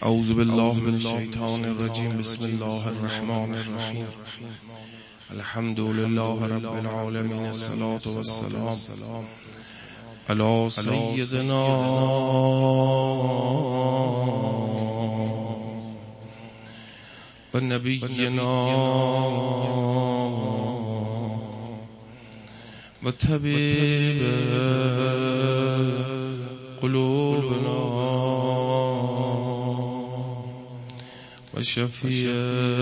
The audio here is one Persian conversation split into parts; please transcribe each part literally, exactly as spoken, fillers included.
اعوذ بالله من الشیطان الرجیم. بسم الله الرحمن الرحیم. الحمد لله رب العالمین. الصلاة والسلام علی سیدنا و نبینا و طبیب قلوبنا و شفیع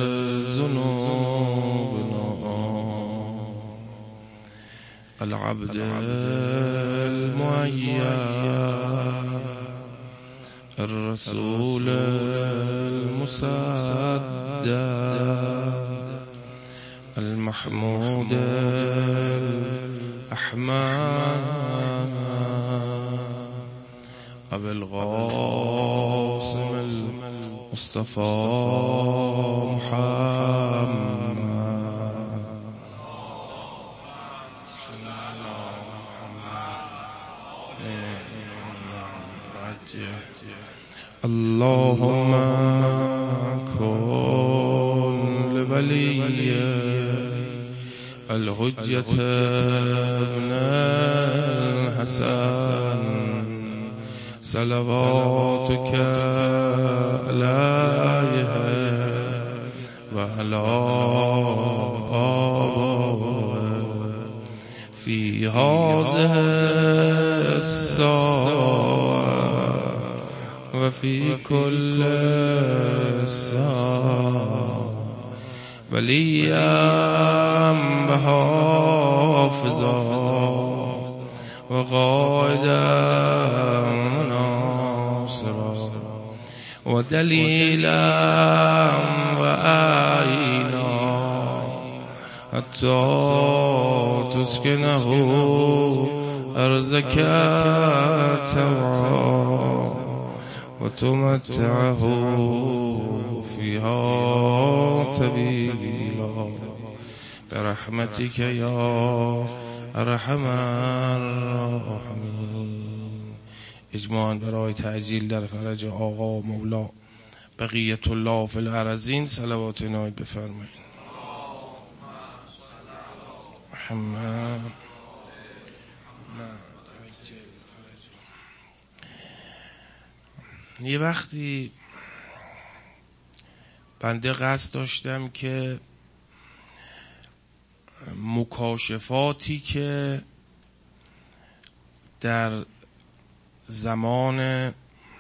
ذنوبنا العبد المعید الرسول المصدق المحمود الأحمد أبي القاسم المصطفى محمد. اللهم كن لولي الحجة ابن الحسن صلواتك عليه وعلى آبائه في هذه الساعة وفي كل ساعة وليا وحافظا وقائدا وناصرا ودليلا وآينا حتى تسكنه أرزك ترعى وتمتعه فيها طويلا برحمتك يا ارحم الراحمین. اجماعاً برای تعجیل در فرج آقا مولا بقیت الله فی الارضین صلوات نایب بفرمایید. محمد یه وقتی بنده قصد داشتم که مکاشفاتی که در زمان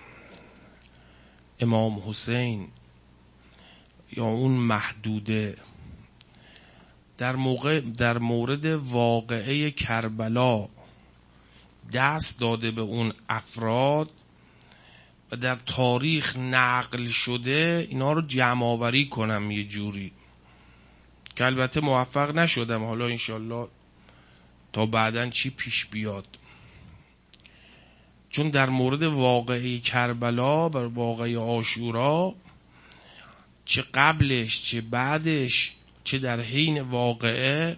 امام حسین یا اون محدوده در موقع در مورد واقعه کربلا دست داده به اون افراد و در تاریخ نقل شده اینا رو جمع آوری کنم یه جوری که البته موفق نشدم. حالا انشالله تا بعداً چی پیش بیاد، چون در مورد واقعه کربلا و واقعه عاشورا چه قبلش چه بعدش چه در حین واقعه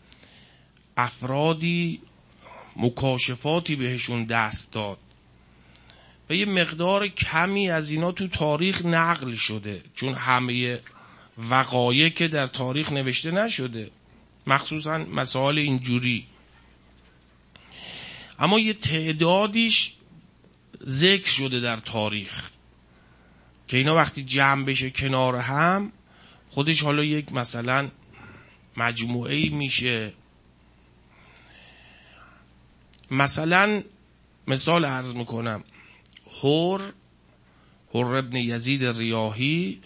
افرادی مکاشفاتی بهشون دست داد و یه مقدار کمی از اینا تو تاریخ نقل شده، چون همه وقایع که در تاریخ نوشته نشده، مخصوصا مسائل اینجوری، اما یه تعدادیش ذکر شده در تاریخ که اینا وقتی جمع بشه کنار هم خودش حالا یک مثلا مجموعه‌ای میشه. مثلا مثال عرض میکنم، حر حر ابن یزید ریاحی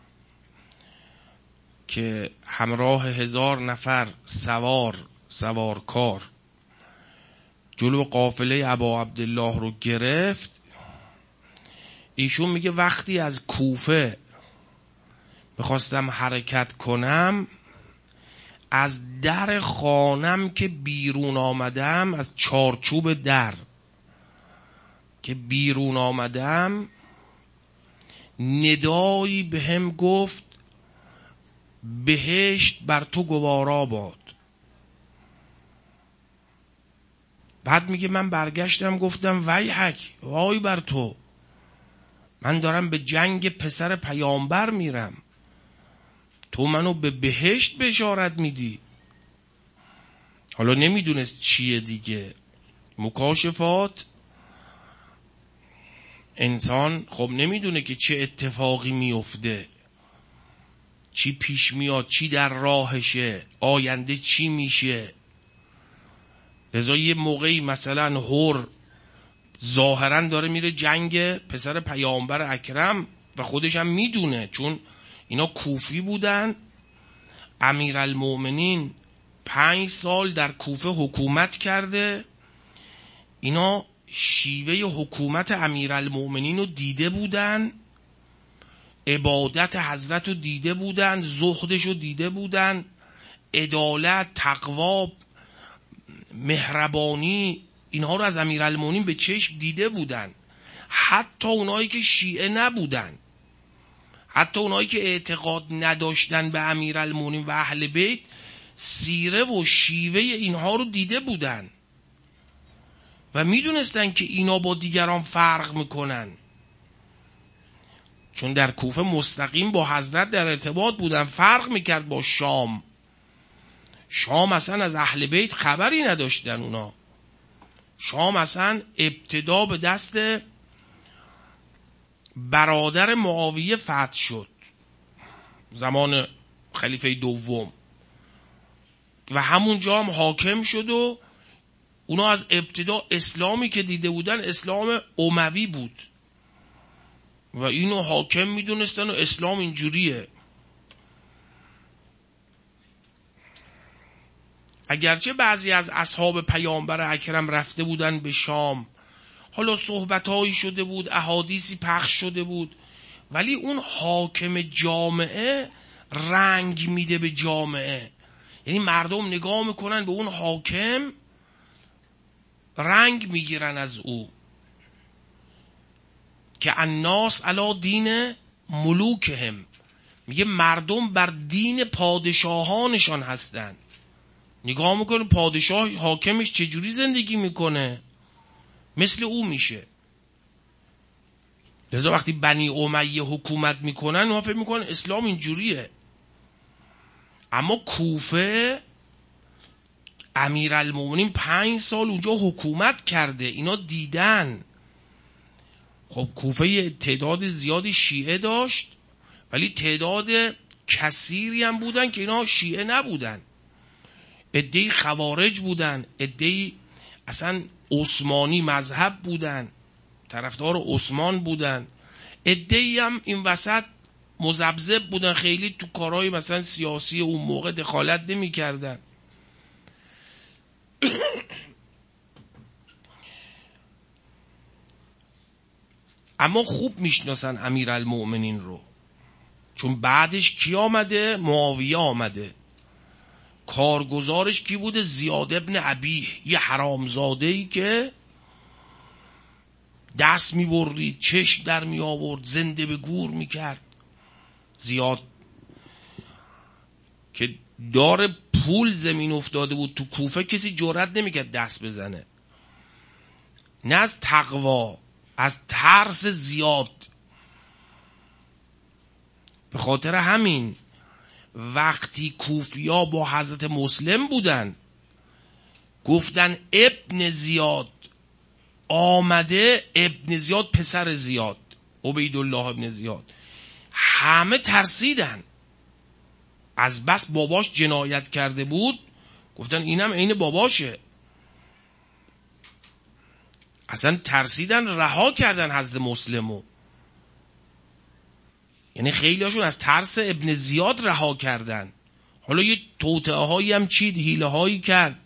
که همراه هزار نفر سوار سوارکار جلو قافله ابا عبدالله رو گرفت. ایشون میگه وقتی از کوفه میخواستم حرکت کنم، از در خانم که بیرون آمدم، از چارچوب در که بیرون آمدم، ندایی به هم گفت بهشت بر تو گوارا باد. بعد میگه من برگشتم گفتم ویحک، وای بر تو، من دارم به جنگ پسر پیامبر میرم، تو منو به بهشت بشارت میدی. حالا نمیدونست چیه دیگه. مکاشفات انسان خب نمیدونه که چه اتفاقی میفته، چی پیش میاد، چی در راهشه، آینده چی میشه. لذا یه موقعی مثلا هور ظاهرا داره میره جنگ پسر پیامبر اکرم و خودش هم میدونه، چون اینا کوفی بودن. امیرالمؤمنین پنج سال در کوفه حکومت کرده، اینا شیوه حکومت امیرالمؤمنین رو دیده بودن، عبادت حضرت رو دیده بودن، زهدش رو دیده بودن، عدالت، تقوا، مهربانی، اینها رو از امیرالمؤمنین به چشم دیده بودن. حتی اونایی که شیعه نبودن، حتی اونایی که اعتقاد نداشتن به امیرالمؤمنین و اهل بیت، سیره و شیوه اینها رو دیده بودن و میدونستن که اینا با دیگران فرق میکنن، چون در کوفه مستقیم با حضرت در ارتباط بودن. فرق میکرد با شام. شام اصلا از اهل بیت خبری نداشتن. اونا شام اصلا ابتدا به دست برادر معاویه فتح شد زمان خلیفه دوم و همونجا هم حاکم شد و اونا از ابتدا اسلامی که دیده بودن اسلام اموی بود و اینو حاکم میدونستن و اسلام اینجوریه. اگرچه بعضی از اصحاب پیامبر اکرم رفته بودن به شام، حالا صحبتهایی شده بود، احادیثی پخش شده بود، ولی اون حاکم جامعه رنگ میده به جامعه. یعنی مردم نگاه میکنن به اون حاکم، رنگ میگیرن از او، که الناس علی دین ملوکهم، میگه مردم بر دین پادشاهانشان هستن. نگاه میکنه پادشاه حاکمش چجوری زندگی میکنه، مثل او میشه. لذا وقتی بنی امیه حکومت میکنن اونا فکر میکنن اسلام اینجوریه. اما کوفه امیرالمؤمنین پنج سال اونجا حکومت کرده، اینا دیدن. خب کوفه تعداد زیادی شیعه داشت ولی تعداد کثیری هم بودن که اینا شیعه نبودن. عده‌ای خوارج بودن، عده‌ای اصلا عثمانی مذهب بودن، طرفدار عثمان بودن، عده‌ای هم این وسط مذبذب بودن، خیلی تو کارهای مثلا سیاسی اون موقع دخالت نمی کردن. اما خوب میشناسن امیرالمؤمنین رو، چون بعدش کی آمده؟ معاویه آمده. کارگزارش کی بوده؟ زیاد ابن ابیه، یه حرامزاده‌ای که دست میبرید، چشم در می آورد، زنده به گور میکرد. زیاد که دار پول زمین افتاده بود تو کوفه، کسی جرئت نمیکرد دست بزنه، نه از تقوا، از ترس زیاد. به خاطر همین وقتی کوفیا با حضرت مسلم بودن گفتن ابن زیاد آمده، ابن زیاد پسر زیاد، عبیدالله ابن زیاد، همه ترسیدن. از بس باباش جنایت کرده بود گفتن اینم عین باباشه. اصلا ترسیدن، رها کردن حضرت مسلمو. یعنی خیلی هاشون از ترس ابن زیاد رها کردن. حالا یه توطئه هایی هم چید، حیله هایی کرد.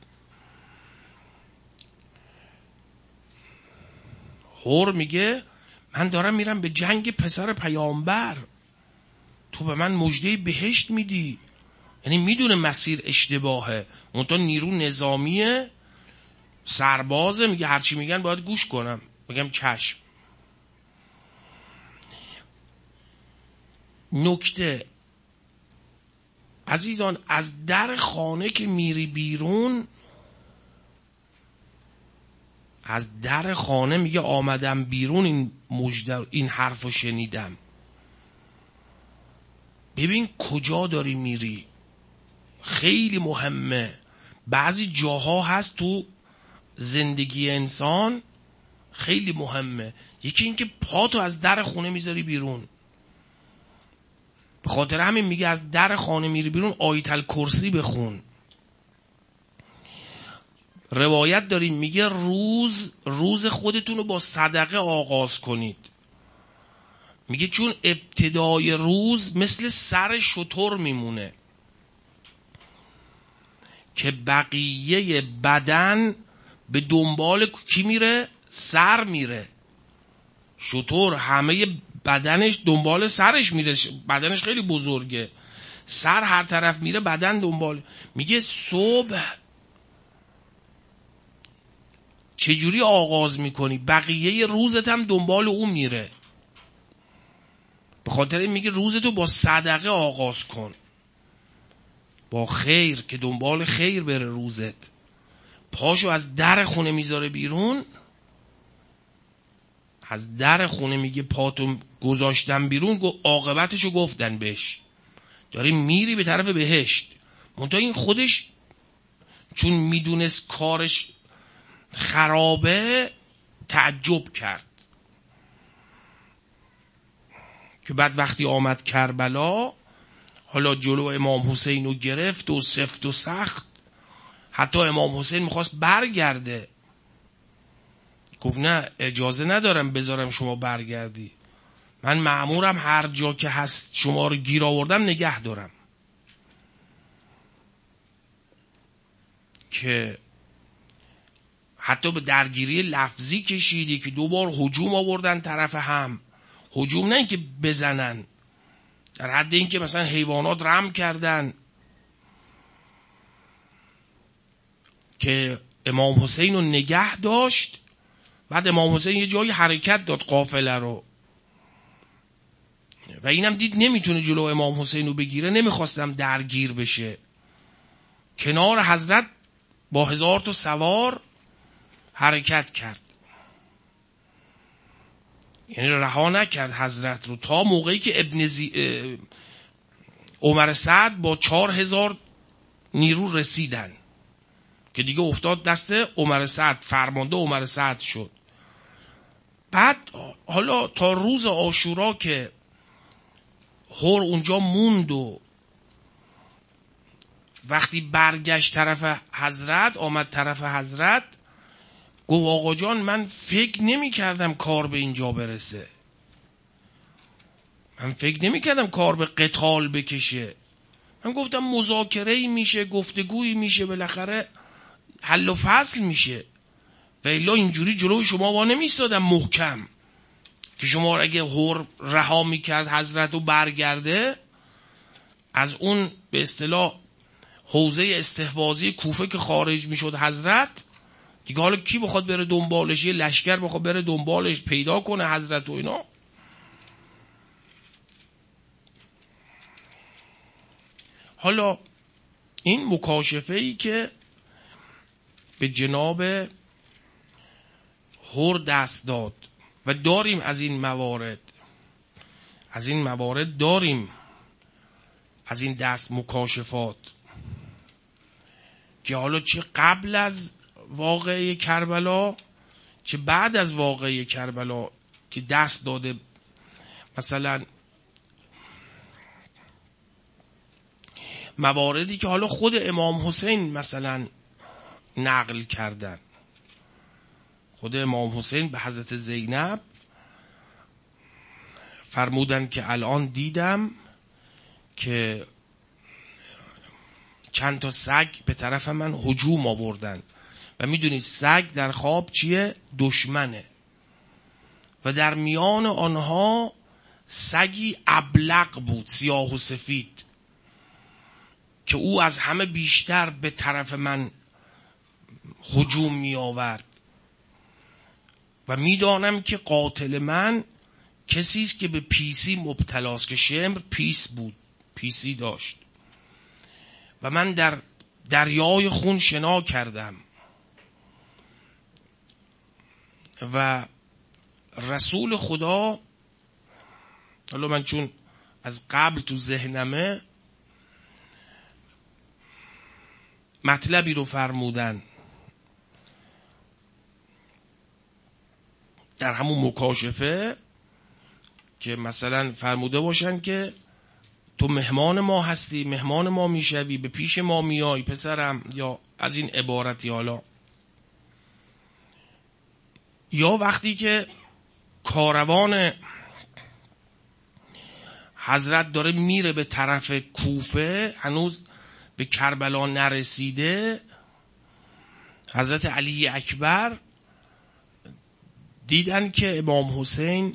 هور میگه من دارم میرم به جنگ پسر پیامبر، تو به من مژده بهشت میدی. یعنی میدونه مسیر اشتباهه، منتها نیرو نظامیه، سربازه، میگه هرچی میگن باید گوش کنم. بگم چشم. نکته عزیزان، از در خانه که میری بیرون، از در خانه میگه آمدم بیرون این مژده این حرفو شنیدم. ببین کجا داری میری، خیلی مهمه. بعضی جاها هست تو زندگی انسان خیلی مهمه. یکی این که پاتو از در خونه میذاری بیرون. به خاطر همین میگه از در خانه میری بیرون آیت الکرسی بخون. روایت داریم میگه روز روز خودتون رو با صدقه آغاز کنید. میگه چون ابتدای روز مثل سر شتر میمونه که بقیه بدن به دنبال کی میره؟ سر میره. شتر همه بدنش دنبال سرش میره، بدنش خیلی بزرگه، سر هر طرف میره بدن دنبال. میگه صبح چجوری آغاز میکنی بقیه روزت هم دنبال اون میره. به خاطر این میگه روزتو با صدقه آغاز کن، با خیر، که دنبال خیر بره روزت. پاشو از در خونه میذاره بیرون، از در خونه میگه پاتو گذاشتن بیرون، عاقبتشو گفتن بهش، داری میری به طرف بهشت. منتها این خودش چون میدونست کارش خرابه تعجب کرد که بعد وقتی آمد کربلا، حالا جلو امام حسین رو گرفت و سفت و سخت. حتی امام حسین میخواست برگرده، گفت نه اجازه ندارم بذارم شما برگردی، من مأمورم هر جا که هست شما رو گیر آوردم نگه دارم. که حتی به درگیری لفظی کشیدی که دوبار هجوم آوردن طرف هم. هجوم نه اینکه بزنن، در حد اینکه مثلا حیوانات رم کردن که امام حسین رو نگه داشت. بعد امام حسین یه جایی حرکت داد قافله رو و اینم دید نمیتونه جلو امام حسین رو بگیره، نمیخواستم درگیر بشه. کنار حضرت با هزار تا سوار حرکت کرد، یعنی رها نکرد حضرت رو تا موقعی که ابن زی... عمر سعد با چهار هزار نیرو رسیدن که دیگه افتاد دست عمر سعد، فرمانده عمر سعد شد. بعد حالا تا روز عاشورا که هر اونجا موند و وقتی برگشت طرف حضرت، آمد طرف حضرت، گفت آقا جان من فکر نمی کردم کار به اینجا برسه، من فکر نمی کردم کار به قتال بکشه، من گفتم مذاکره‌ای میشه، گفتگویی میشه، بالاخره حل و فصل میشه، و الا اینجوری جلوی شما وا نمیستادم محکم که شما اگه هر رها میکرد حضرت رو برگرده از اون به اصطلاح حوزه استحواذی کوفه که خارج میشد حضرت، دیگه حالا کی بخواد بره دنبالش؟ یه لشکر بخواد بره دنبالش پیدا کنه حضرت و اینا. حالا این مکاشفه ای که به جناب هر دست داد و داریم از این موارد از این موارد داریم از این دست مکاشفات که حالا چه قبل از واقعه کربلا چه بعد از واقعه کربلا که دست داده. مثلا مواردی که حالا خود امام حسین مثلا نقل کردن، خود امام حسین به حضرت زینب فرمودن که الان دیدم که چند تا سگ به طرف من هجوم آوردن و میدونید سگ در خواب چیه؟ دشمنه. و در میان آنها سگی ابلق بود، سیاه و سفید، که او از همه بیشتر به طرف من هجوم می آورد و میدانم که قاتل من کسی است که به پیسی مبتلاست، که شمر پیس بود، پیسی داشت و من در دریای خون شنا کردم و رسول خدا، حالا من چون از قبل تو ذهنمه، مطلبی رو فرمودن در همون مکاشفه که مثلا فرموده باشن که تو مهمان ما هستی، مهمان ما میشوی، به پیش ما میای پسرم، یا از این عبارتی. حالا یا وقتی که کاروان حضرت داره میره به طرف کوفه، هنوز به کربلا نرسیده، حضرت علی اکبر دیدن که امام حسین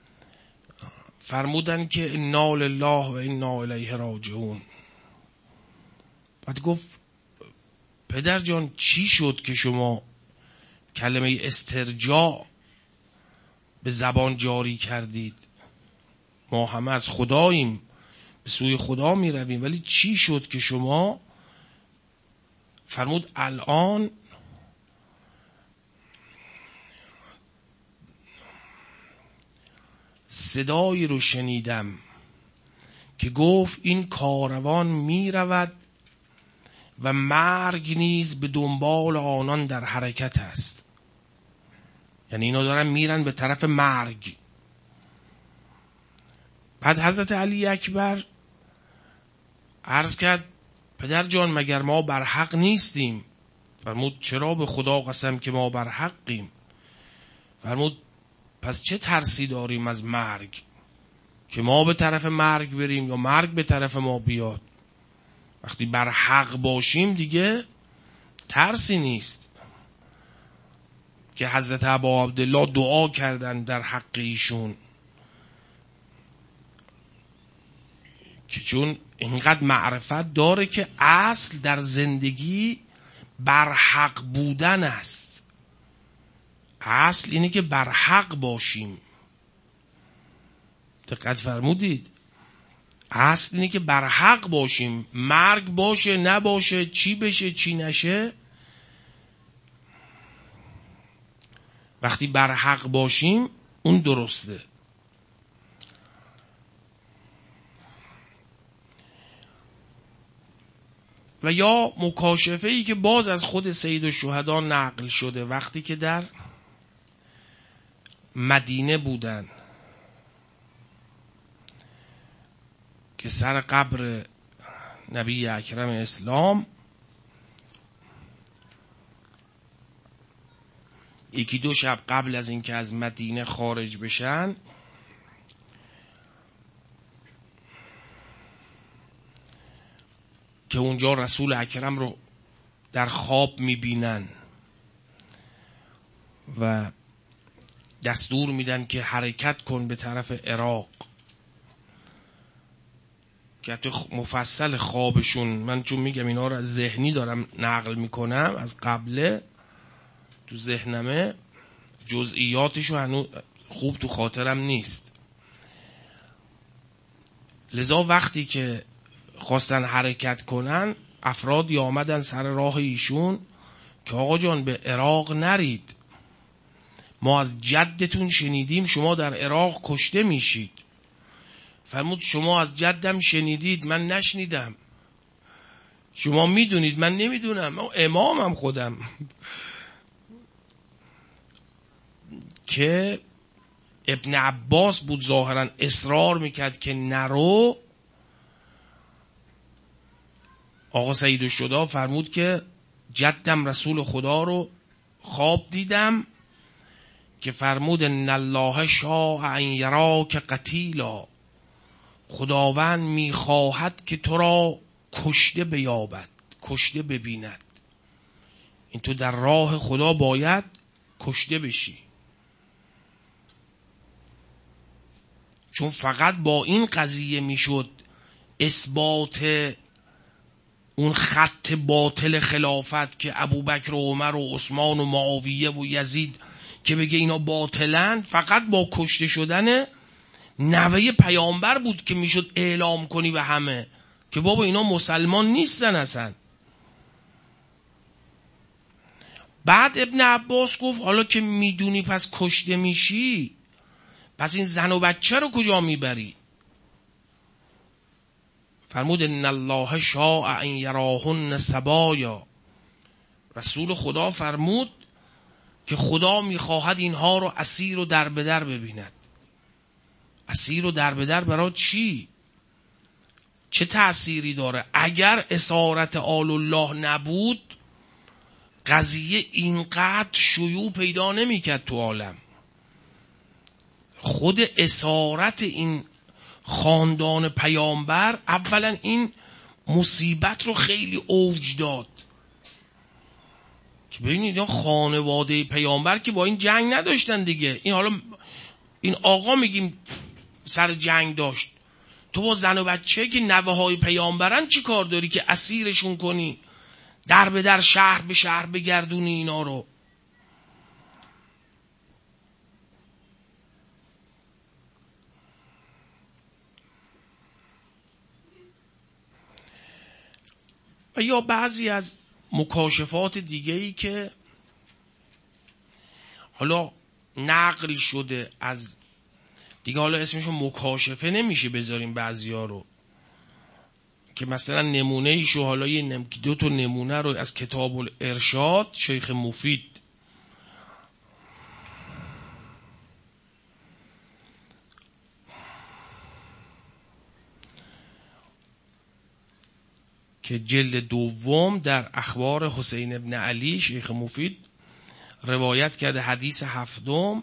فرمودن که انا لله و انا الیه راجعون. بعد گفت پدر جان چی شد که شما کلمه استرجاع به زبان جاری کردید؟ ما همه از خداییم، به سوی خدا می رویم، ولی چی شد که شما؟ فرمود الان صدایی رو شنیدم که گفت این کاروان می رود و مرگ نیز به دنبال آنان در حرکت است. یعنی اینا دارن میرن به طرف مرگ. بعد حضرت علی اکبر عرض کرد پدر جان مگر ما بر حق نیستیم؟ فرمود چرا به خدا قسم که ما بر حقیم. فرمود پس چه ترسی داریم از مرگ که ما به طرف مرگ بریم یا مرگ به طرف ما بیاد؟ وقتی بر حق باشیم دیگه ترسی نیست. که حضرت ابا عبدالله دعا کردن در حق ایشون که چون اینقدر معرفت داره که اصل در زندگی بر حق بودن است. اصل اینه که بر حق باشیم. دقت فرمودید؟ اصل اینه که بر حق باشیم. مرگ باشه نباشه، چی بشه چی نشه، وقتی بر حق باشیم اون درسته. و یا مکاشفه ای که باز از خود سید الشهدا نقل شده، وقتی که در مدینه بودن که سر قبر نبی اکرم اسلام یکی دو شب قبل از اینکه از مدینه خارج بشن که اونجا رسول اکرم رو در خواب میبینن و دستور میدن که حرکت کن به طرف عراق. که مفصل خوابشون، من چون میگم اینا رو از ذهنی دارم نقل میکنم، از قبله تو ذهنمه، جزئیاتشو هنوز خوب تو خاطرم نیست. لذا وقتی که خواستن حرکت کنن، افرادی آمدن سر راه ایشون که آقا جان به عراق نرید، ما از جدتون شنیدیم شما در عراق کشته میشید. فرمود شما از جدم شنیدید من نشنیدم، شما میدونید من نمیدونم، من امامم خودم. که ابن عباس بود ظاهرا اصرار میکرد که نرو. آقا سید الشهدا فرمود که جدم رسول خدا رو خواب دیدم که فرمود ان الله شاء ان یراک قتیلا، خداوند میخواهد که تو را کشته بیابد، کشته ببیند. این تو در راه خدا باید کشته بشی، چون فقط با این قضیه میشد اثبات اون خط باطل خلافت که ابوبکر و عمر و عثمان و معاویه و یزید که بگه اینا باطلن. فقط با کشته شدن نوه پیامبر بود که میشد اعلام کنی به همه که بابا اینا مسلمان نیستن اصلا. بعد ابن عباس گفت حالا که میدونی پس کشته میشی، پس این زن و بچه رو کجا میبری؟ فرمود ان الله شاء ان یراهن سبایا. رسول خدا فرمود که خدا میخواهد اینها رو اسیر و در به در ببیند. اسیر و در به در برای چی؟ چه تأثیری داره؟ اگر اسارت آل الله نبود قضیه اینقدر شیوع پیدا نمیکرد تو عالم. خود اسارت این خاندان پیامبر اولا این مصیبت رو خیلی اوج داد که ببینید این خانواده پیامبر که با این جنگ نداشتن دیگه. این حالا این آقا میگیم سر جنگ داشت، تو با زن و بچه که نوه های پیامبرن چی کار داری که اسیرشون کنی، در به در شهر به شهر بگردونی اینا رو؟ و یا بعضی از مکاشفات دیگه‌ای که حالا نقل شده از دیگه، حالا اسمشو مکاشفه نمیشه بذاریم بعضیا رو، که مثلا نمونه ایشو حالا یه نم... دو تا نمونه رو از کتاب الارشاد شیخ مفید که جلد دوم در اخبار حسین ابن علی شیخ مفید روایت کرده، حدیث هفتم،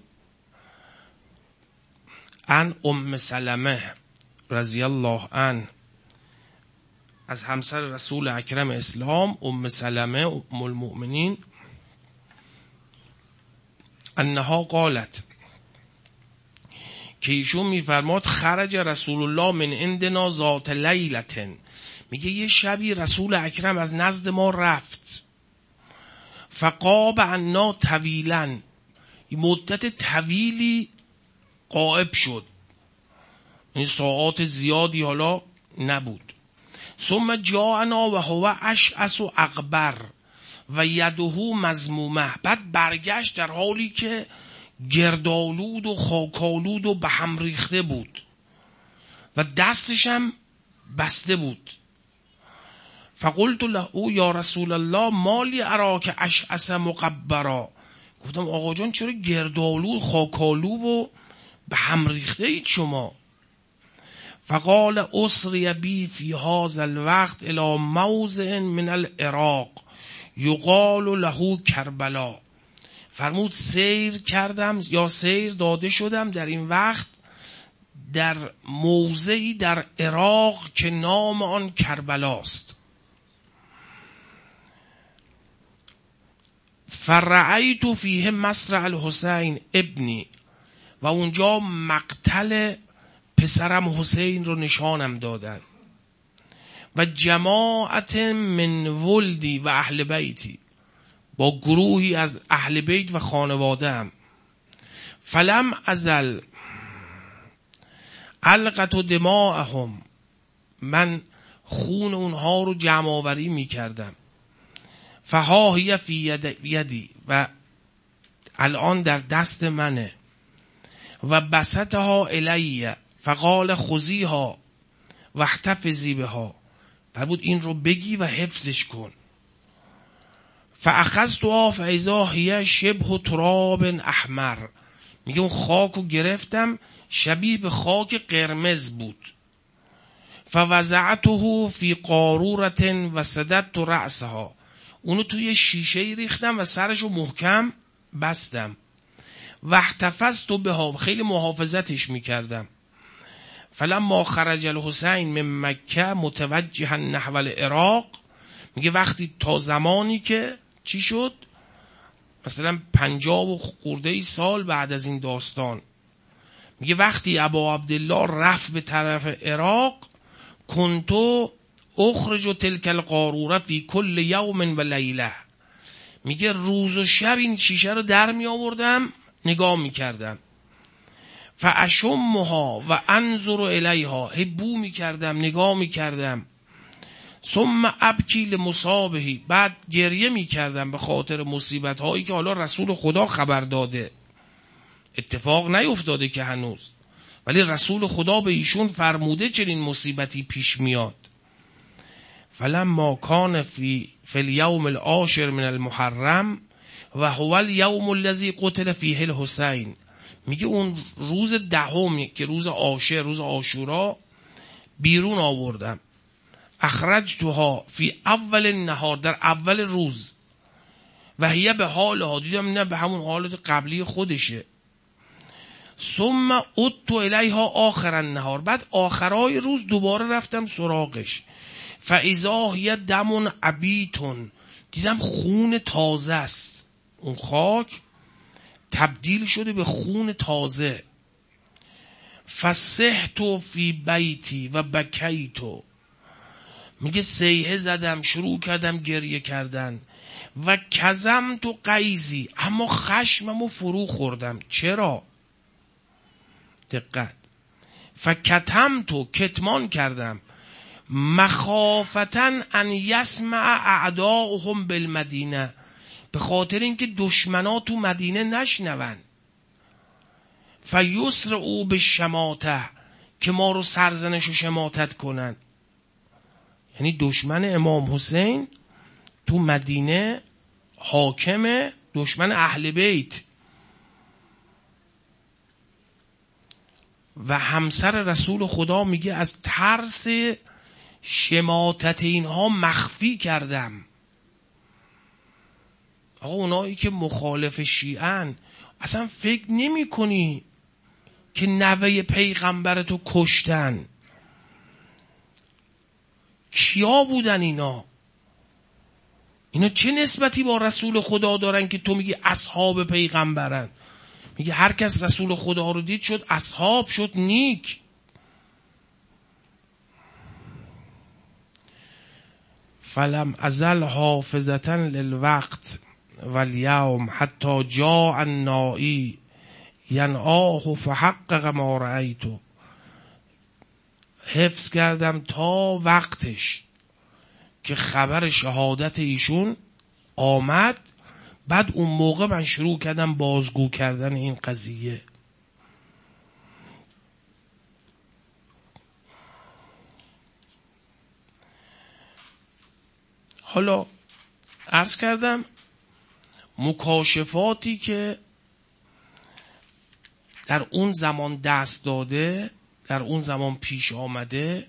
عن ام سلمه رضی الله عنه، از همسر رسول اکرم اسلام ام سلمه ام المؤمنین، انها قالت، که ایشون میفرماد خرج رسول الله من عندنا ذات لیلتن، میگه یه شبی رسول اکرم از نزد ما رفت، فقاب عنا طویلا، مدت طویلی غائب شد، این ساعات زیادی حالا نبود. ثم جاءنا و هو اشعث و اغبر و یده مذمومه، بعد برگشت در حالی که گردالود و خاکالود و به هم ریخته بود و دستش هم بسته بود. فقلت له یا رسول الله مالی اراک اشعث مقبرا، گفتم آقا جان چرا گردالود خاکالو و به هم ریخته اید شما؟ فقال اسری بی فی هذا الوقت الى موضع من العراق یقال له کربلا، فرمود سیر کردم یا سیر داده شدم در این وقت در موضعی در عراق که نام آن کربلاست. فرعیت فیه مصرع الحسین ابنی، و اونجا مقتل پسرم حسین رو نشانم دادن، و جماعت من ولدی و اهل بیتی، با گروهی از اهل بیت و خانواده‌ام. فلم ازل علقت دماءهم، من خون اونها رو جمع آوری می کردم. فها هی فی یدی، و الان در دست منه. و بسطها الیه فقال خذیها و احتفظی بها، فرمود این رو بگی و حفظش کن. فاخذتها فاذا هی شبه تراب احمر، میگه اون خاک رو گرفتم شبیه به خاک قرمز بود. فوضعته فی قاروره و سددت رأسها، اونو توی شیشه ریختم و سرشو محکم بستم. و احتفظت بها، خیلی محافظتش میکردم. فلما خرج الحسین من مکه متوجها نحو العراق، میگه وقتی تا زمانی که چی شد، مثلا پنجاه و خورده ای سال بعد از این داستان، میگه وقتی ابا عبدالله رفت به طرف عراق، کنتو اخرج تلک القاروره فی کل یوم و لیله، میگه روز و شب این شیشه رو در می آوردم نگاه می کردم. فاشمها و انظر الیها، هی بو می کردم نگاه می کردم. ثم ابکی لمصابه، بعد گریه میکردم به خاطر مصیبت هایی که حالا رسول خدا خبر داده. اتفاق نیفتاده که هنوز، ولی رسول خدا به ایشون فرموده چنین مصیبتی پیش میاد. فلما کان فی فی الیوم العاشر من المحرم و هو الیوم الذی قتل فیه الحسین، میگه اون روز دهم که روز عاشر، روز عاشورا، بیرون آوردم. اخرجتها فی اول النهار، در اول روز. و هی به حالها، دیدم نه به همون حالت قبلی خودشه. ثم عدت الیها آخر النهار، بعد آخرای روز دوباره رفتم سراغش. فاذا هی دم عبیتون، دیدم خون تازه است، اون خاک تبدیل شده به خون تازه. فصحت فی بیتی و بکیتو، میگه سیحه زدم، شروع کردم گریه کردن. و کظم تو قیزی، اما خشممو فرو خوردم. چرا؟ دقت. فکتم تو، کتمان کردم. مخافتن ان یسمع اعداؤهم بالمدینه، به خاطر اینکه دشمنا تو مدینه نشنون. فیسر او به شماته، که ما رو سرزنش و شماتت کنن. یعنی دشمن امام حسین تو مدینه حاکمه، دشمن اهل بیت. و همسر رسول خدا میگه از ترس شماتت اینها مخفی کردم. آقا اونایی که مخالف شیعن، اصلا فکر نمی کنی که نوه پیغمبرتو کشتن. کیا بودن اینا؟ اینا چه نسبتی با رسول خدا دارن که تو میگی اصحاب پیغمبرن؟ میگه هر کس رسول خدا رو دید شد اصحاب، شد نیک. فلم ازل حافظتا للوقت والیوم حتی جاء النائی ینآه فحقق ما رأیتو، حفظ کردم تا وقتش که خبر شهادت ایشون آمد. بعد اون موقع من شروع کردم بازگو کردن این قضیه. حالا عرض کردم مکاشفاتی که در اون زمان دست داده، در اون زمان پیش آمده،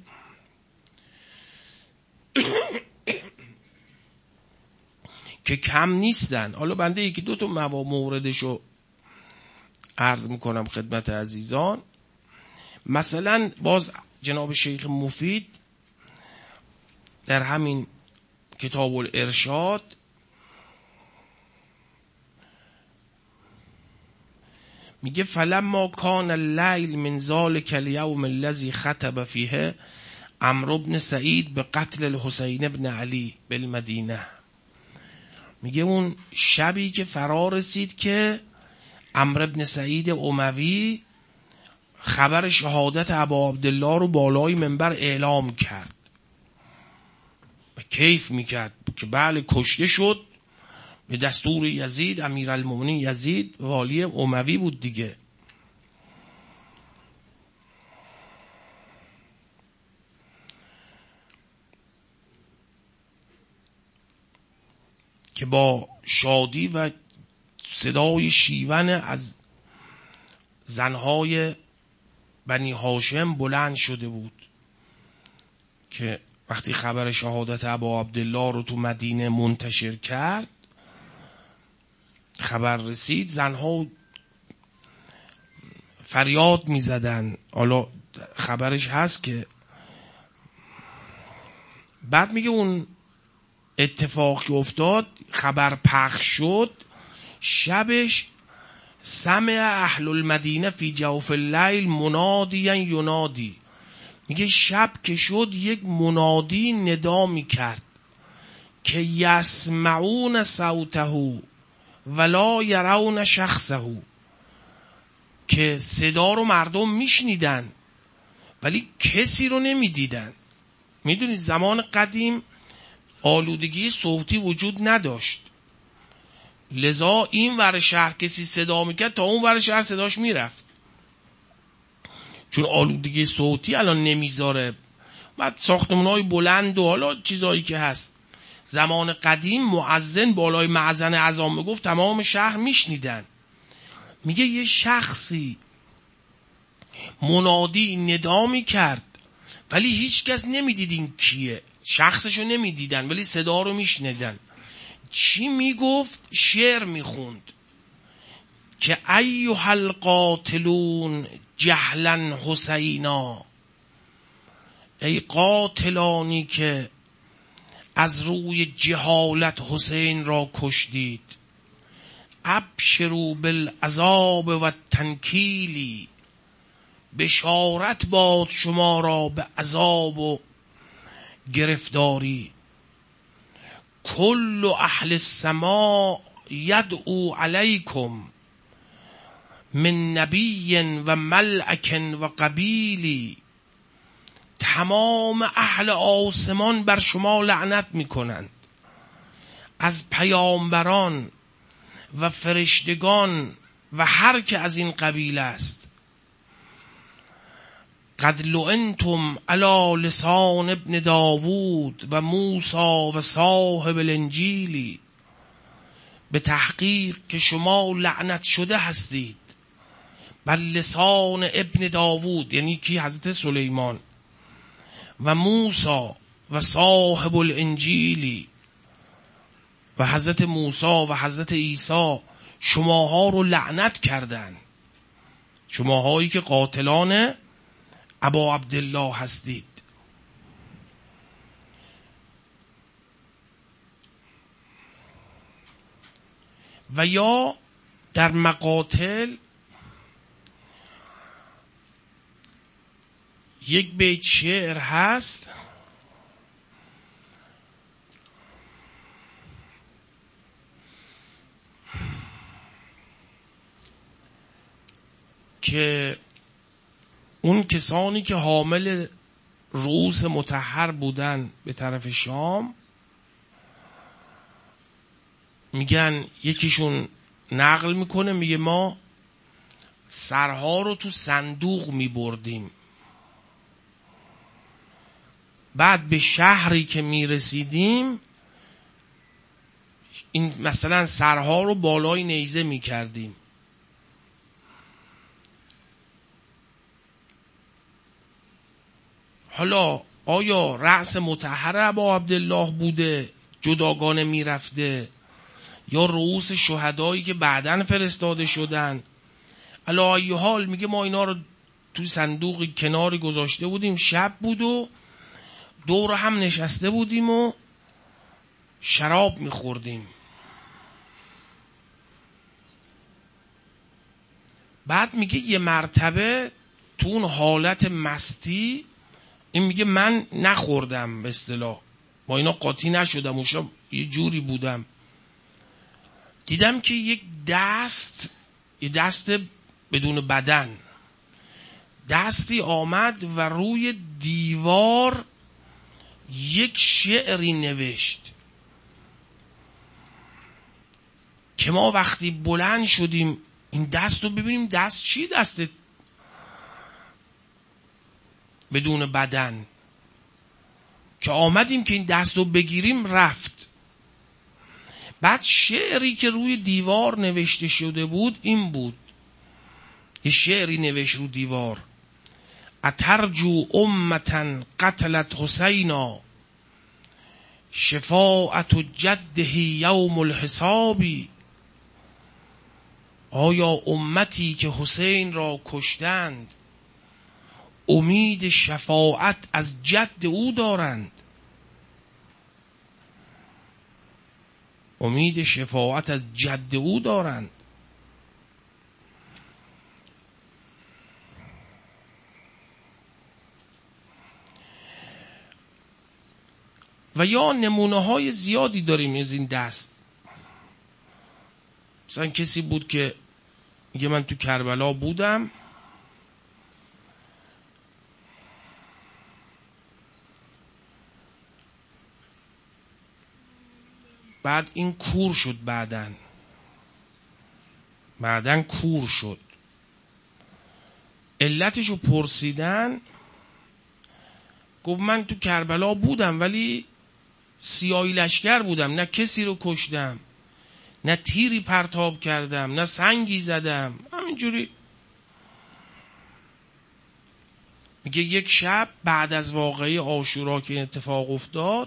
که کم نیستن. حالا بنده یکی دو تا موردشو عرض میکنم خدمت عزیزان. مثلا باز جناب شیخ مفید در همین کتاب الارشاد میگه فلما کان اللیل من ذلک الیوم الذی خطب فیه عمرو بن سعید به قتل الحسین بن علی بالمدینه، میگه اون شبی که فرا رسید که عمرو بن سعید اموی خبر شهادت ابا عبدالله رو بالای منبر اعلام کرد و کیف میکرد که بله کشته شد به دستور یزید، امیرالمومنین یزید والی اموی بود دیگه. که با شادی و صدای شیون از زنهای بنی هاشم بلند شده بود که وقتی خبر شهادت ابا عبدالله رو تو مدینه منتشر کرد، خبر رسید، زنها فریاد می زدن. حالا خبرش هست که بعد میگه اون اتفاق که افتاد، خبر پخش شد، شبش سمع اهل المدینه فی جوف اللیل منادیا ینادی، میگه شب که شد یک منادی ندا میکرد که یسمعون صوته ولا یرون شخصه، که صدا رو مردم میشنیدن ولی کسی رو نمیدیدن. میدونید زمان قدیم آلودگی صوتی وجود نداشت، لذا این ور شهر کسی صدا میکرد تا اون ور شهر صداش میرفت، چون آلودگی صوتی الان نمیذاره. بعد ساختمان‌های بلند و حالا چیزایی که هست، زمان قدیم مؤذن بالای مأذن اذان میگفت تمام شهر میشنیدن. میگه یه شخصی منادی ندا میکرد ولی هیچ کس نمیدید این کیه، شخصشو نمیدیدن ولی صدا رو میشنیدن. چی میگفت؟ شعر میخوند که ایها القاتلون جهلا حسینا، ای قاتلانی که از روی جهالت حسین را کشتید، ابشروا بالعذاب و تنکیلی، بشارت باد شما را به عذاب و گرفتاری. کل اهل السماء یدعو علیکم من نبی و ملک و قبیلی، تمام اهل آسمان بر شما لعنت میکنند، از پیامبران و فرشتگان و هر که از این قبیل است. قد لعنتم علی لسان ابن داوود و موسی و صاحب الانجیلی، به تحقیق که شما لعنت شده هستید بر لسان ابن داوود، یعنی کی؟ حضرت سلیمان، و موسی و صاحب الانجیلی، و حضرت موسی و حضرت عیسی شماها رو لعنت کردند، شماهایی که قاتلان ابا عبدالله هستید. و یا در مقاتل یک بیت شعر هست که اون کسانی که حامل رؤوس مطهر بودن به طرف شام، میگن یکیشون نقل میکنه میگه ما سرها رو تو صندوق میبردیم، بعد به شهری که میرسیدیم این مثلا سرها رو بالای نیزه میکردیم. حالا آیا رأس مطهر ابا عبدالله بوده جداگانه میرفته، یا رؤوس شهدایی که بعداً فرستاده شدن؟ علی ای حال میگه ما اینا رو توی صندوق کناری گذاشته بودیم، شب بود و دور هم نشسته بودیم و شراب میخوردیم. بعد میگه یه مرتبه تو اون حالت مستی، این میگه من نخوردم، به اصطلاح با اینا قاطی نشدم، اونجا یه جوری بودم، دیدم که یک دست، یه دست بدون بدن، دستی آمد و روی دیوار یک شعری نوشت که ما وقتی بلند شدیم این دست رو ببینیم، دست چی؟ دست بدون بدن که آمدیم که این دست رو بگیریم رفت. بعد شعری که روی دیوار نوشته شده بود این بود، یه شعری نوشت رو دیوار: اترجو امتا قتلت حسینا، شفاعت جده یوم الحسابی. آیا امتی که حسین را کشتند امید شفاعت از جد او دارند؟ امید شفاعت از جد او دارند. و یا نمونه های زیادی داریم از این دست. مثلا کسی بود که میگه من تو کربلا بودم، بعد این کور شد، بعدن بعدن کور شد. علتشو پرسیدن، گفت من تو کربلا بودم ولی سیاهی لشکر بودم، نه کسی رو کشتم، نه تیری پرتاب کردم، نه سنگی زدم، همینجوری. میگه یک شب بعد از واقعه عاشورا که اتفاق افتاد،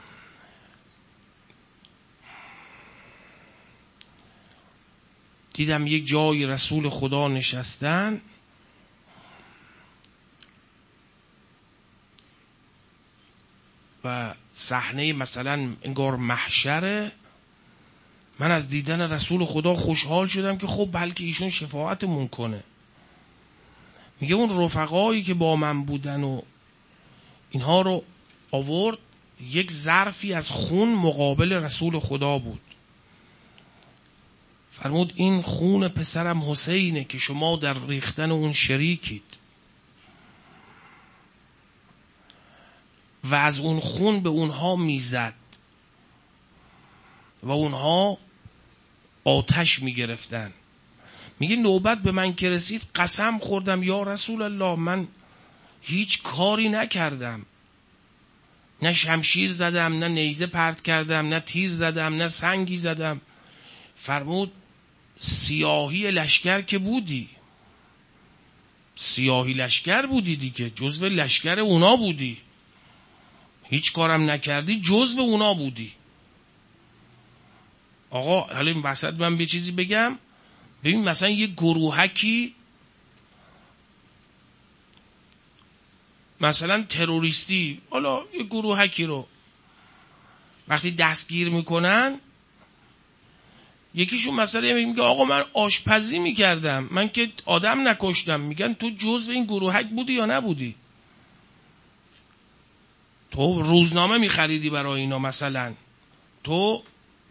دیدم یک جای رسول خدا نشستن، و صحنه مثلا انگار محشره. من از دیدن رسول خدا خوشحال شدم که خب بلکه ایشون شفاعتمون کنه. میگه اون رفقایی که با من بودن و اینها رو آورد، یک ظرفی از خون مقابل رسول خدا بود. فرمود این خون پسرم حسینه که شما در ریختن اون شریکید، و از اون خون به اونها میزد و اونها آتش میگرفتن. میگه نوبت به من که رسید قسم خوردم یا رسول الله من هیچ کاری نکردم، نه شمشیر زدم، نه نیزه پرت کردم، نه تیر زدم، نه سنگی زدم. فرمود سیاهی لشکر که بودی، سیاهی لشکر بودی دیگه، جزو لشکر اونا بودی، هیچ کارم نکردی، جزو اونا بودی. آقا حالا این وسط من به چیزی بگم، ببین مثلا یه گروهکی مثلا تروریستی، حالا یه گروهکی رو وقتی دستگیر میکنن، یکیشون مثلا میگه آقا من آشپزی میکردم، من که آدم نکشتم. میگن تو جزو این گروهک بودی یا نبودی؟ تو روزنامه میخریدی برای اینا، مثلا تو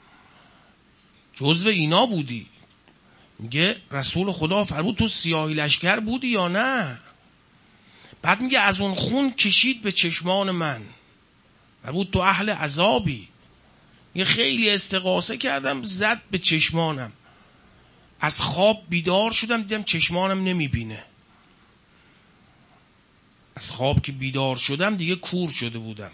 جزو اینا بودی. میگه رسول خدا فرمود تو سیاهی لشکر بودی یا نه؟ بعد میگه از اون خون کشید به چشمان من، فرمود تو اهل عذابی. یه خیلی استغاثه کردم، زد به چشمانم، از خواب بیدار شدم دیدم چشمانم نمیبینه. از خواب که بیدار شدم دیگه کور شده بودم.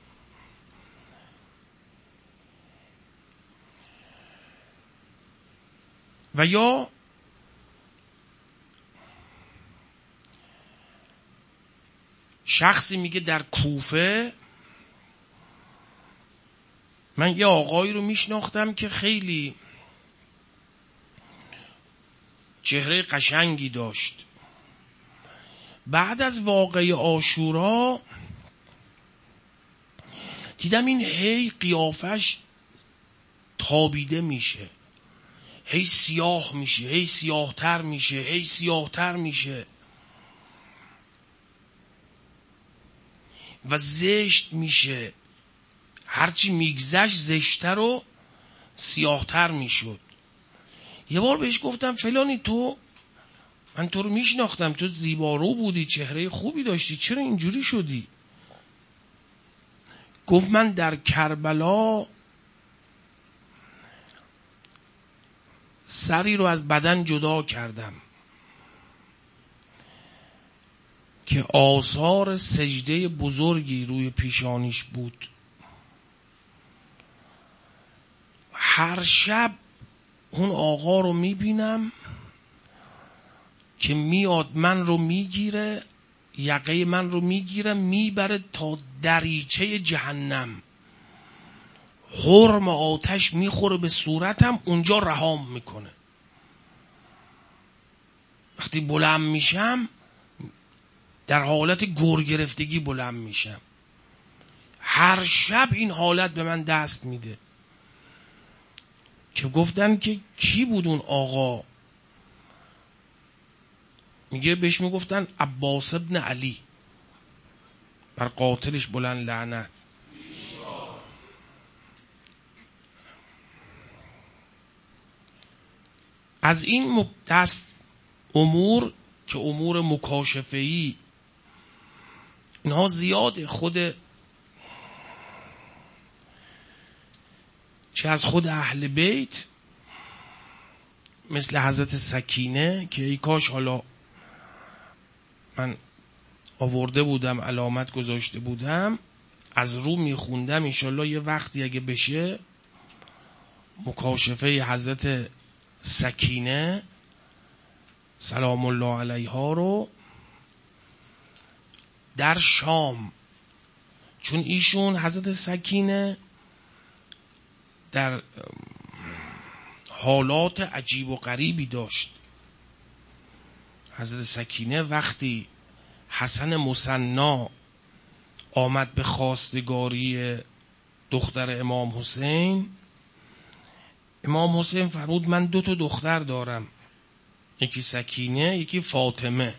و یا شخصی میگه در کوفه من یه آقایی رو میشناختم که خیلی چهره قشنگی داشت. بعد از واقعه عاشورا دیدم این هی قیافش تابیده میشه، هی سیاه میشه، هی سیاهتر میشه، هی سیاهتر میشه و زشت میشه. هرچی میگذشت زشتر و سیاهتر میشد. یه بار بهش گفتم فلانی تو، من تو رو میشناختم، تو زیبارو بودی، چهره خوبی داشتی، چرا اینجوری شدی؟ گفت من در کربلا سری رو از بدن جدا کردم که آثار سجده بزرگی روی پیشانیش بود. هر شب اون آقا رو میبینم که میاد من رو میگیره، یقه من رو میگیره میبره تا دریچه جهنم، حرم آتش میخوره به صورتم، اونجا رهام میکنه. وقتی بلند میشم در حالت گر گرفتگی بلند میشم. هر شب این حالت به من دست میده. که گفتن که کی بود اون آقا؟ میگه بهش میگفتن عباس ابن علی، بر قاتلش بلند لعنت. از این دست امور که امور مکاشفه‌ای اینها زیاده. خود چه از خود اهل بیت مثل حضرت سکینه که ای کاش حالا من آورده بودم علامت گذاشته بودم از رو میخوندم، انشالله یه وقتی اگه بشه مکاشفه حضرت سکینه سلام الله علیها رو در شام، چون ایشون حضرت سکینه در حالات عجیب و غریبی داشت. حضرت سکینه وقتی حسن مثنا آمد به خواستگاری دختر امام حسین، امام حسین فرمود من دو تا دختر دارم، یکی سکینه یکی فاطمه.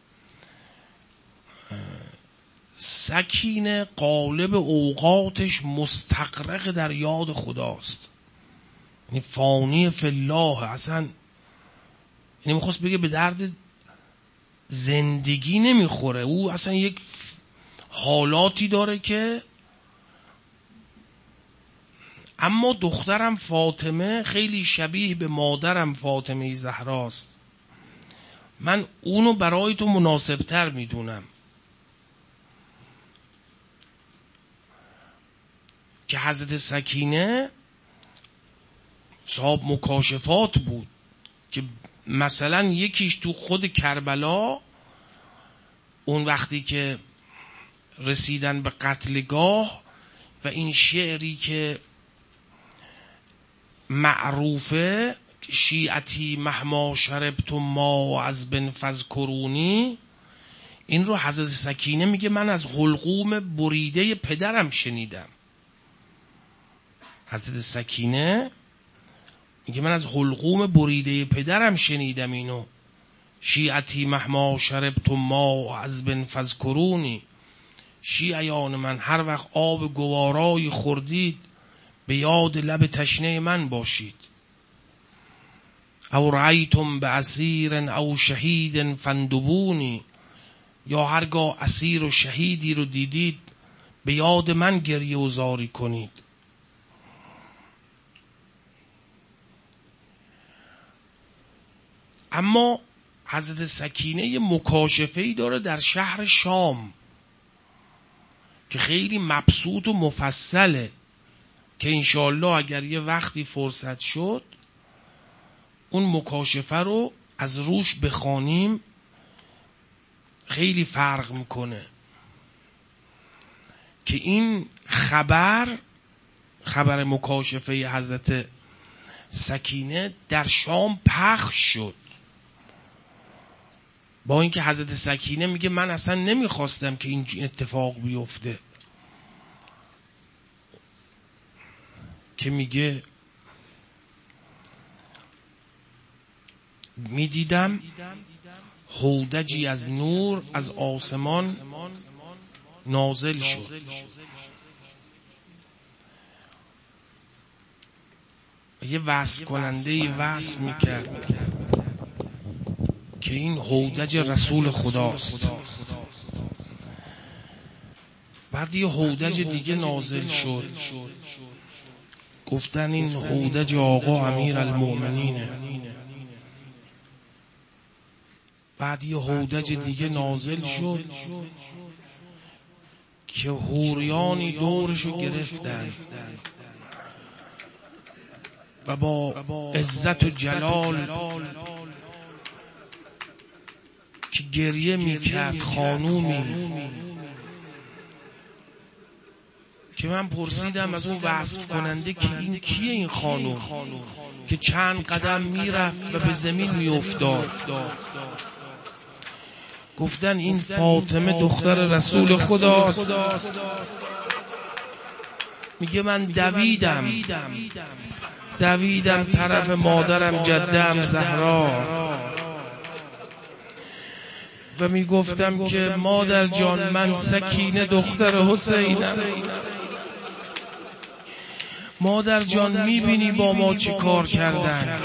سکینه غالب اوقاتش مستغرق در یاد خداست، یعنی فانی فی الله، اصلا یعنی میخواست بگه به درد زندگی نمیخوره، او اصلا یک حالاتی داره که. اما دخترم فاطمه خیلی شبیه به مادرم فاطمه زهراست، من اونو برای تو مناسب تر میدونم. که حضرت سکینه صاحب مکاشفات بود که مثلا یکیش تو خود کربلا، اون وقتی که رسیدن به قتلگاه و این شعری که معروفه شیعتی مهما شربت ما از بن فذکرونی، این رو حضرت سکینه میگه من از حلقوم بریده پدرم شنیدم. حضرت سکینه میگه من از حلقوم بریده پدرم شنیدم اینو، شیعتی مهما شربت ما از بن فذکرونی، شیعیان من هر وقت آب گوارای خوردید به یاد لب تشنه من باشید. او رأیتم باسیر او شهید فندبونی، یا هرگاه اسیر و شهیدی رو دیدید به یاد من گریه و زاری کنید. اما حضرت سکینه یه مکاشفه‌ای داره در شهر شام که خیلی مبسوط و مفصله، که انشالله اگر یه وقتی فرصت شد اون مکاشفه رو از روش بخوانیم خیلی فرق میکنه. که این خبر خبر مکاشفه حضرت سکینه در شام پخش شد، با اینکه حضرت سکینه میگه من اصلا نمیخواستم که این اتفاق بیفته، که میگه میدیدم هودجی از نور از آسمان نازل شد. یه وصف کننده یه وصف میکرد که این هودج رسول خداست. بعد یه هودج دیگه نازل شد، گفتن این هودج آقا امیر المؤمنینه. بعد یه هودج دیگه نازل شد که حوریانی دورشو گرفتن و با عزت و جلال که گریه میکرد خانومی، که من پرسیدم از اون وصف کننده که این کیه این خانوم که چند قدم میرفت و به زمین میافتاد. گفتن این فاطمه دختر رسول خداست. میگه من دویدم دویدم طرف مادرم جدم زهرا و میگفتم که مادر جان من سکینه دختر حسینم، مادر جان میبینی با ما چی کار کردن،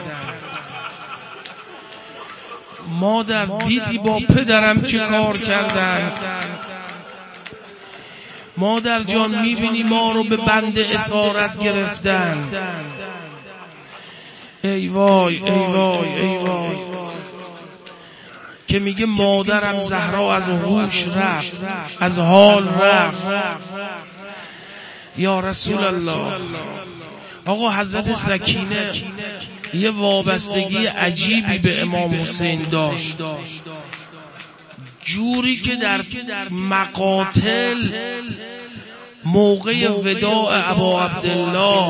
مادر دیدی با پدرم چی کار کردن، مادر جان میبینی ما رو به بند اسارت گرفتن. ای وای ای وای ای وای که میگه مادرم زهرا از هوش رفت، از حال رفت. یا رسول الله. آقا حضرت سکینه یه وابستگی عجیبی به امام حسین داشت، جوری که در مقاتل موقع وداع ابا عبدالله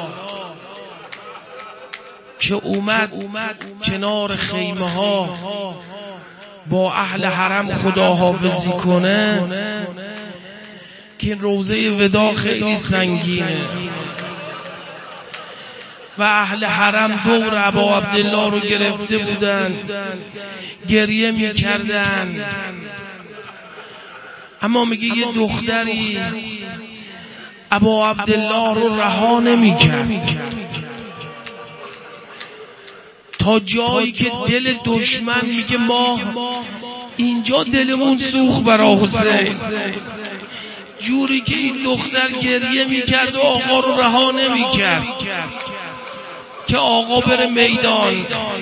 که اومد کنار خیمه ها با اهل حرم خداحافظی کنه، که این روزه وداع خیلی سنگینه و اهل حرم دور ابا عبدالله رو گرفته بودن، گریه می کردن. اما میگه یه دختری ابا عبدالله رو رها نمی کرد تا جایی که دل دشمن میگه ما اینجا دلمون سوخت برای حسین، جوری که این دختر گریه میکرد و آقا رو رها نمیکرد که آقا بره میدان.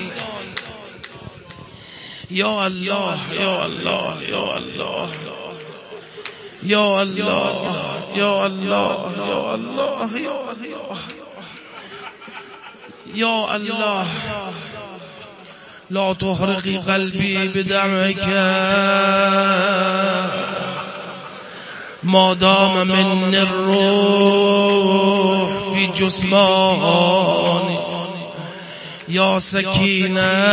یا الله یا الله یا الله یا الله یا الله یا الله یا الله لا تحرقی قلبی بدمعک ما دام من الروح فی جسمانی یا سکینه.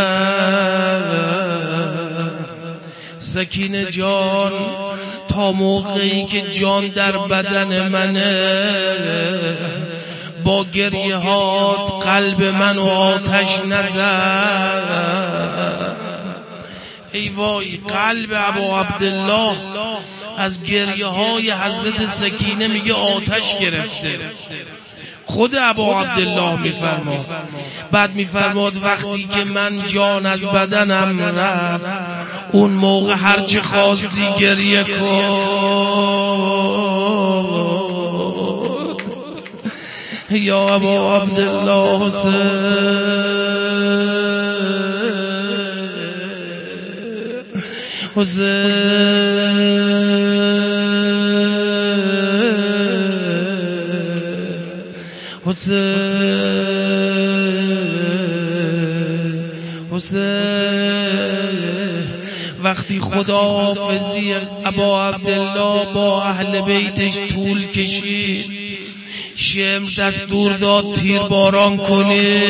سکینه جان تا موقعی که جان در بدن منه، با گریه هات قلب منو آتش نزد. ای وای قلب ابا عبدالله از گریه های حضرت سکینه میگه آتش گرفته. خود ابا عبدالله میفرماد، بعد میفرماد وقتی که من جان از بدنم رفت، اون موقع هرچه خواستی گریه کن. یا ابا عبدالله حسین حسین حسین حسین. وقتی خداحافظی ابا عبدالله با اهل بیتش طول کشید، شمر دستور داد تیر باران کنه.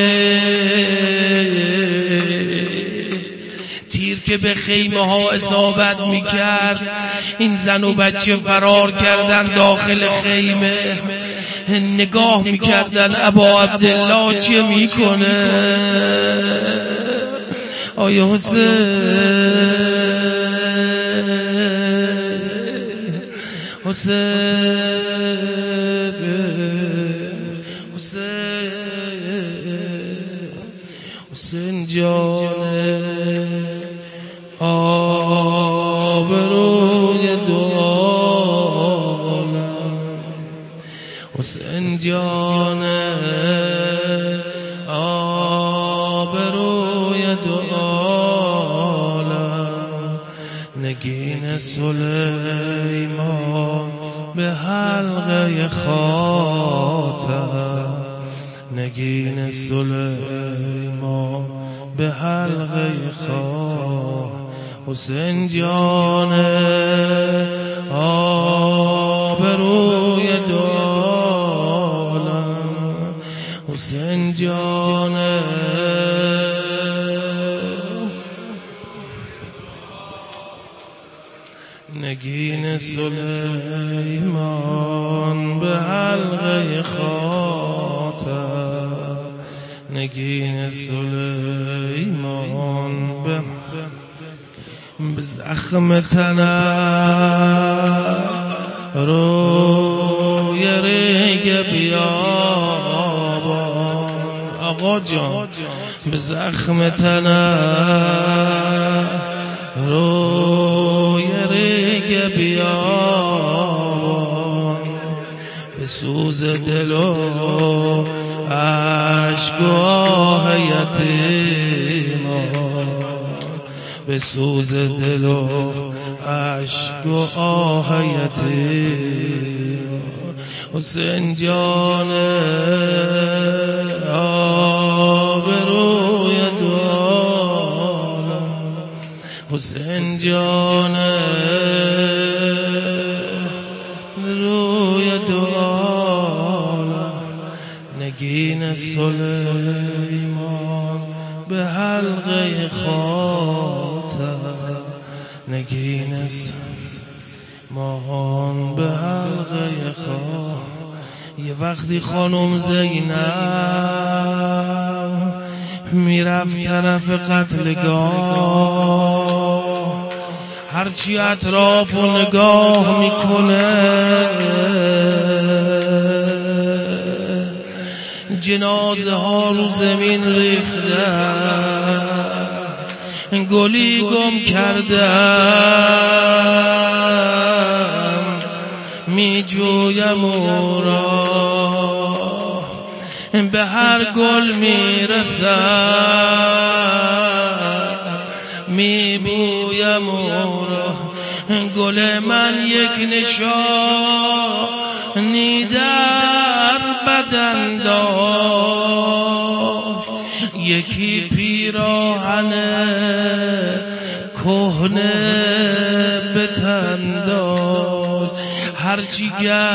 تیر که به خیمه ها اصابت میکرد، این زن و بچه فرار کردن داخل خیمه، نگاه میکردن ابا عبدالله چه میکنه. آیا حسین حسین حسین حسین جان آبروی دو عالم، حسین جان آبروی دو عالم. نگین سلیمان به حلقه خاتم، نگین سلیمان به حلقه خاتم. حسین جان آبروی دو عالم، حسین جان نگین سلیمان به حلقه خاتم، نگین سلیمان به به زخم تنم روی ریگ بیابان. آقا جان به زخم تنم روی ریگ بیابان، سوز دل و عشق و آه یتیمان، به سوز دل و عشق و آه یتیمان. حسین جان آبروی دو عالم، حسین جان روی دو عالم، نگین سلیمان به حلقه خاطر، نگین سلیمان به حلقه خاطر. یه وقتی خانم زینب میرفت طرف قتلگاه، هرچی اطراف و نگاه میکنه جنازه ها رو زمین ریخته، گلی گم کردم می جویم او را، به هر گل می رسم می بویم او را. گل من یک نشانی در بدن داشت، یکی پیراهن کهنه به تن داشت، هرچی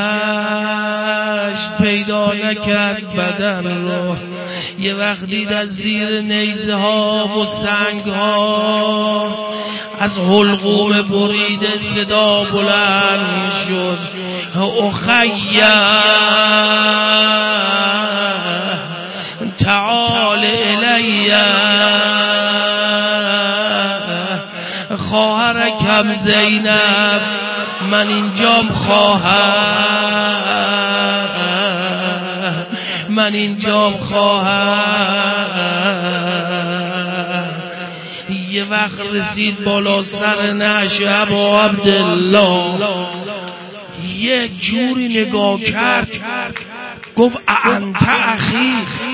گشت پیدا نکرد بدن رو. یه وقت دید از زیر نیزه ها و سنگ ها از حلقوم بریده صدا بلند شد، اخیه تعال الیه، خواهرکم زینب من اینجام خواهر، من اینجام خواهر. یه وقت رسید بالا سر نعش ابا عبدالله، یه جوری نگاه کرد گفت اعنت اخی،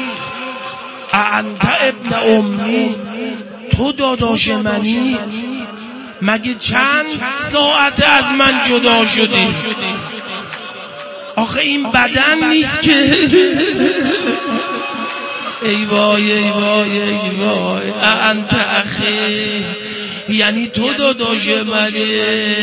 اعنت ابن امی، تو داداش منی؟ مگه چند ساعت از من جدا شدی؟ آخه این بدن نیست که ای وای ای وای ای وای. انت اخی یعنی تو داداش منی.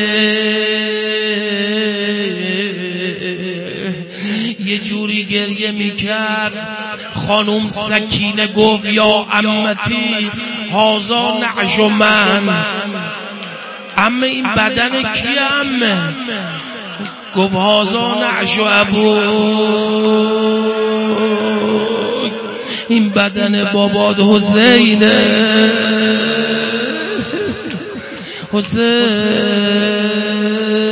یه جوری گریه میکرد. خانم سکینه گفت یا عمتی هازا نعش من، عمه این بدن کی عمه؟ گفت هازا نعش ابو، این بدن باباد حسینه. حسین